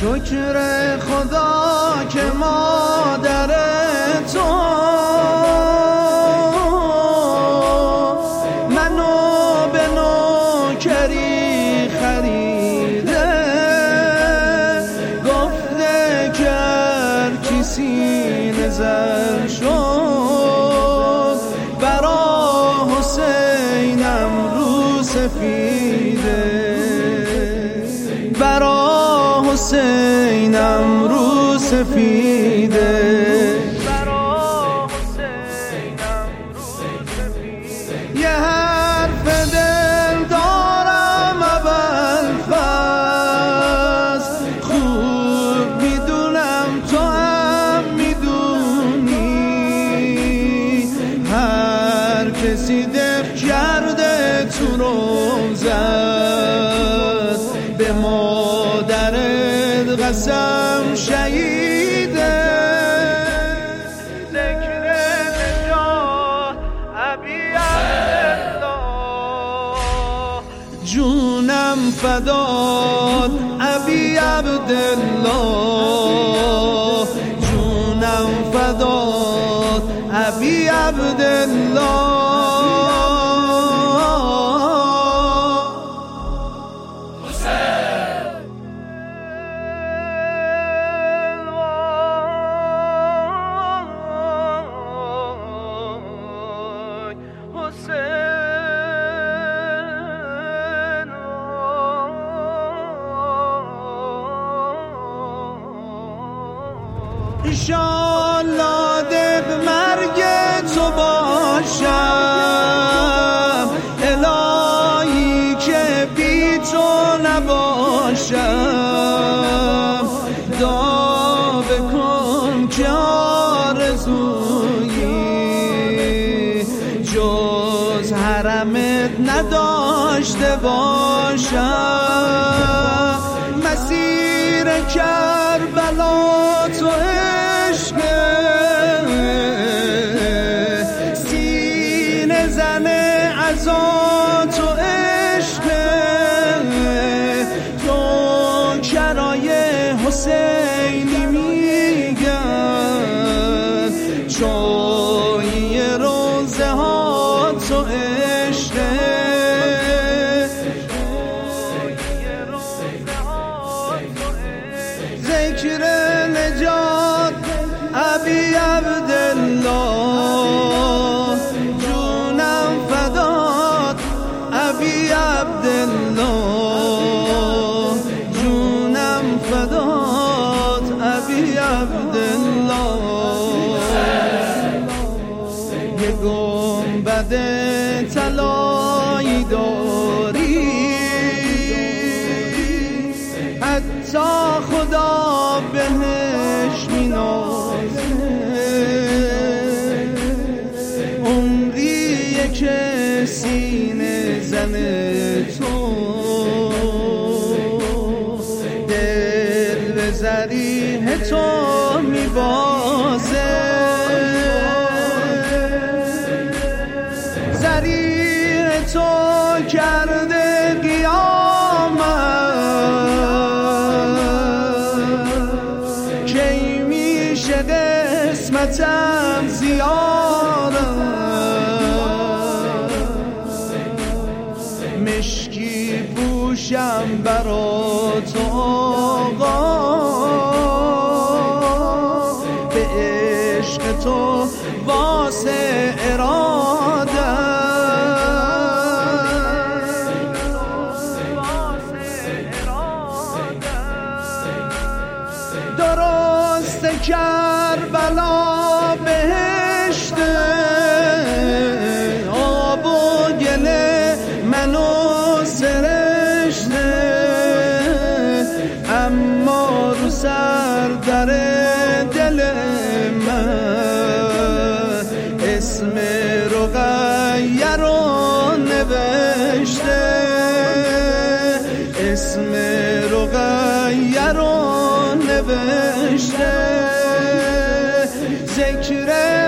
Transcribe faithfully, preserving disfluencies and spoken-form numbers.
شکر خدا که مادر تو منو به نوکری خریده، گفته که هر کسی نظر شد برا حسینم رو سفیده، برا حسینم رو سفیده، برا حسینم رو سفیده. یه حرف دل دارم اول فصل، خوب میدونم تو هم میدونی، هر کسی دف کرده تو روزت به مادرت قسم شهیده. ذکر نجات ابی عبدالله، جونم فدات ابی عبدالله، جونم فدات ابی عبدالله. انشالله دق مرگ تو باشم، الهی که بی تو نباشم، دعا بکن که آرزویی جز حرمت نداشته باشم. مسیر کربلا تو عشقه، سینه زن عزا تو عشقه، تو کرای حسینی میگن، چایی روزه ها تو عشقه، ذکر نجات ابی عبدالله، جونم فدات ابی عبدالله، جونم فدات ابی عبدالله. یه گنبد طلایی داری، حتی خدا بهش مینازه، عمریه که سینه زن تو، دل به ذریح تو میبازه، ذریح تو کرده قیامت، کی میشه قسمتم زیارت، مشکی پوشم برا تو آقا، به عشق تو واسه اراده، درست کربلا بهشته، آب و گله منو سرشته، اما رو سر در دل من اسم رقیه رو نوشته، اسم رقیه رو نوشته، ذکر